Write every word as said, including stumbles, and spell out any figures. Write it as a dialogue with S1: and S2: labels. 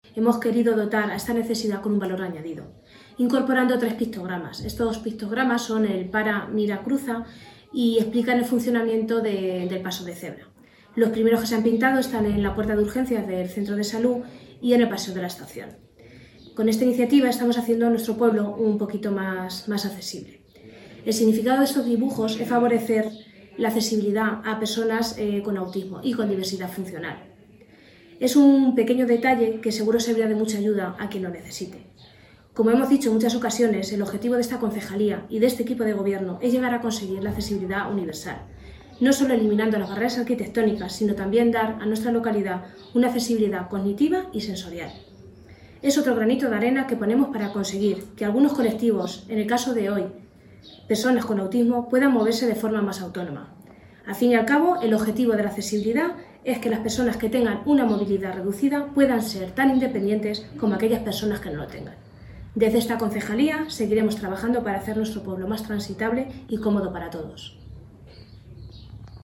S1: hemos querido dotar a esta necesidad con un valor añadido, incorporando tres pictogramas. Estos pictogramas son el para, mira, cruza y explican el funcionamiento de, del paso de cebra. Los primeros que se han pintado están en la puerta de urgencias del centro de salud y en el paseo de la estación. Con esta iniciativa estamos haciendo a nuestro pueblo un poquito más, más accesible. El significado de estos dibujos es favorecer la accesibilidad a personas eh, con autismo y con diversidad funcional. Es un pequeño detalle que seguro servirá de mucha ayuda a quien lo necesite. Como hemos dicho en muchas ocasiones, el objetivo de esta concejalía y de este equipo de gobierno es llegar a conseguir la accesibilidad universal, no solo eliminando las barreras arquitectónicas, sino también dar a nuestra localidad una accesibilidad cognitiva y sensorial. Es otro granito de arena que ponemos para conseguir que algunos colectivos, en el caso de hoy, personas con autismo, puedan moverse de forma más autónoma. Al fin y al cabo, el objetivo de la accesibilidad es que las personas que tengan una movilidad reducida puedan ser tan independientes como aquellas personas que no lo tengan. Desde esta concejalía seguiremos trabajando para hacer nuestro pueblo más transitable y cómodo para todos.